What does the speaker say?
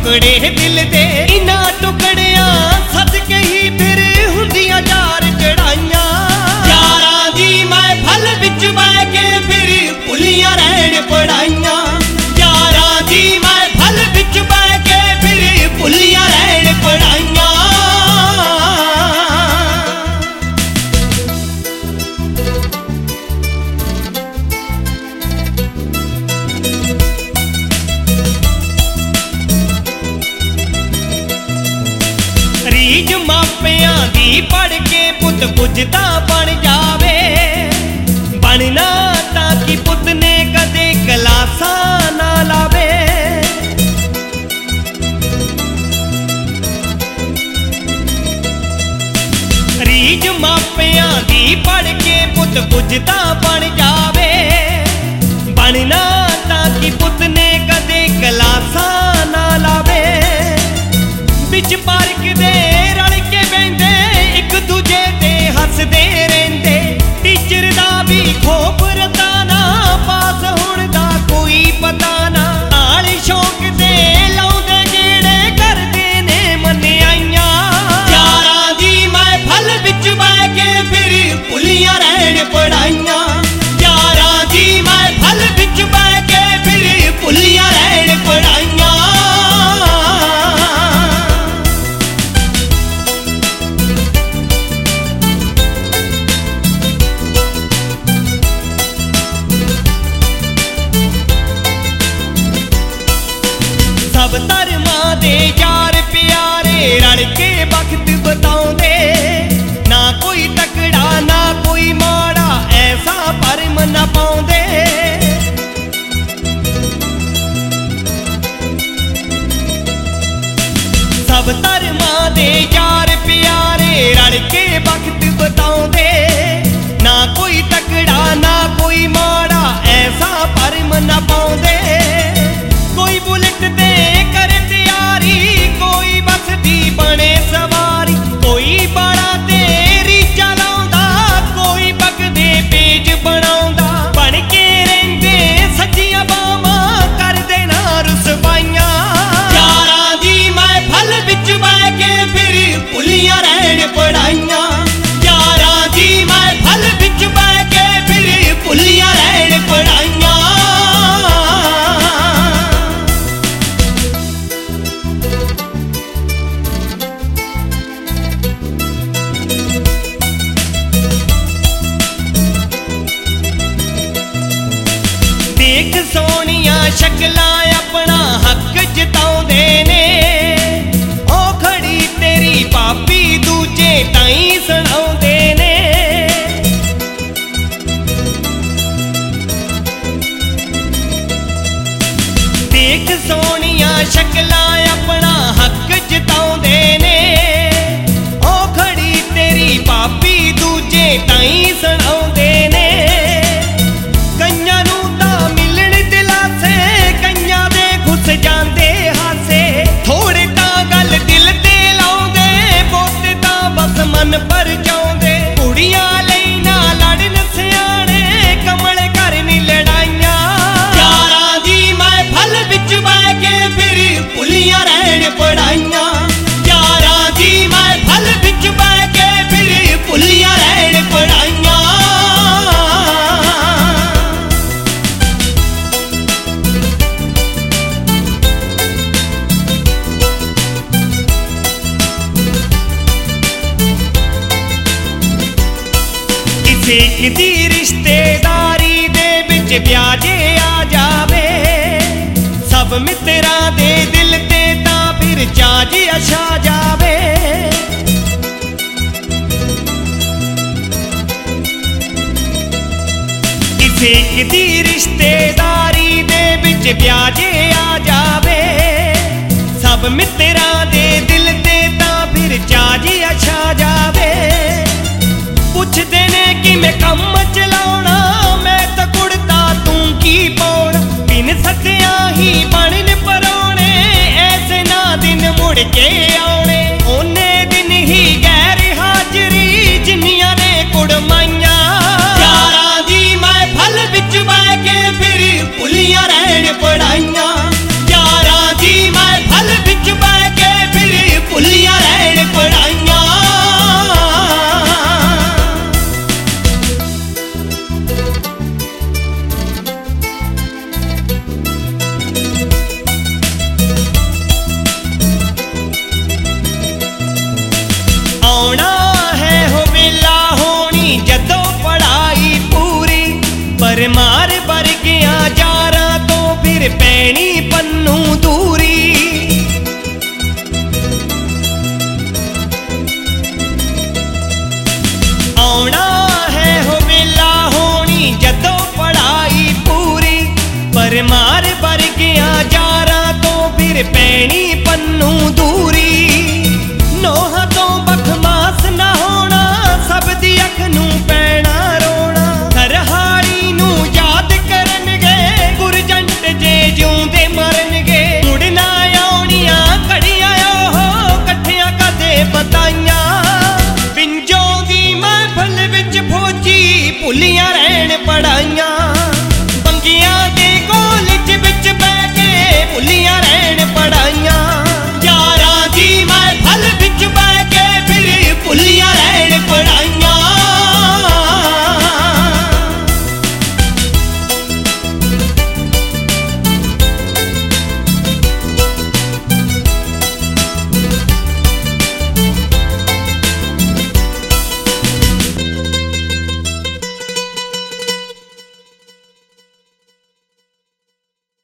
टुकड़े दिल दे इन्हां टुकड़ियां सदके ही फिर हुंदियां यार चढ़ाइयां। यारां दी महफल विच बह के फिर भुलियां रहण पढ़ाइयां। यारां दी महफल विच बह के फिर भुलियां रहण पढ़ाइयां। रीज मापियां दी पढ़ के पुत बुझदा बन जावे। बनना ताकि पुत ने कदे कलासा ना लावे। रीज मापियां दी पढ़ के पुत बुझदा बन जावे। बनना ताकि पुत ने कदे कलासा ना लावे। बिच पार्क दे रल के बहिंदे एक दूजे ते हसदे रहिंदे। टीचर दा भी खोप रताना पास होण दा कोई पता ना। नाल शौक दे लाउंदे गेड़े करदे ने मन्नियाइयां। यारां दी महफल विच बह के फिर भुलियां रहण पढ़ाइयां। यारां दी महफल विच बह के फिर भुलियां रहण पढ़ाइयां। सब धर्मां दे यार प्यारे रल के वक्त बताउंदे। ना कोई तकड़ा ना कोई माड़ा ऐसा भरम ना पाउंदे। सब धर्मां दे यार प्यारे रल के वक्त बताउंदे। ना कोई तकड़ा ना कोई माड़ा ऐसा भरम ना पाउंदे। कोई बुलेट दे करे तैयारी कोई बस दी बने सवारी। कोई बड़ा तेरी चलाउंदा कोई बग दे पेज बनाउंदा। बन के रहिंदे सच्चियां बावां करदे ना रुसवाइयां। यारां दी महफल विच बह के फिर भुलियां रहण पढ़ाइयां। यारां दी महफल विच बह के फिर भुलियां रहण पढ़ाइयां। देख सोनिया शक्लां अपना हक जताउंदे ने। ओ खड़ी तेरी भाभी दूजे ताईं सुणाउंदे ने। देख सोनिया शक्लां अपना हक जताउंदे ने। ओ खड़ी तेरी भाभी दूजे ताईं सुणाउंदे ने। कईयां नूं तां मिलण दिलासे कईयां दे घुस जांदे हासे। थोड़े तां गल दिल ते लाउंदे बहुते तां बस मन पर जाउंदे। कुड़ियां लई ना लड़न सियाणे कमल करन लड़ाइयां। यारां दी महफल विच बह के फिर भुलियां रहण पढ़ाइयां। यारां दी महफल विच बह के फिर भुलियां रहण पढ़ाइयां। सिख दी रिश्तेदारी दे विच ब्याजे आ जावे। सब मित्रां दे दिल ते तां फिर चाज अछा जावे। सिख दी रिश्तेदारी दे विच ब्याजे आ जावे। सब मित्रां दे दिल ते तां फिर चाज अछा जावे। पुछदे ने कि मैं कम चलाउणा मैं तां कुड़ता तूं की पाउणा। बिन सकिया ही बनन परौणे ऐसे ना दिन मुड़ के आउणे। ओने दिन ही गैर हाजरी जिन्नियां ने कुड़माइयां। यारां दी महफल विच बह के फिर भुलियां रहण पढ़ाइयां। यारां दी महफल विच फिर पैनी पन्नू दूरी। नोह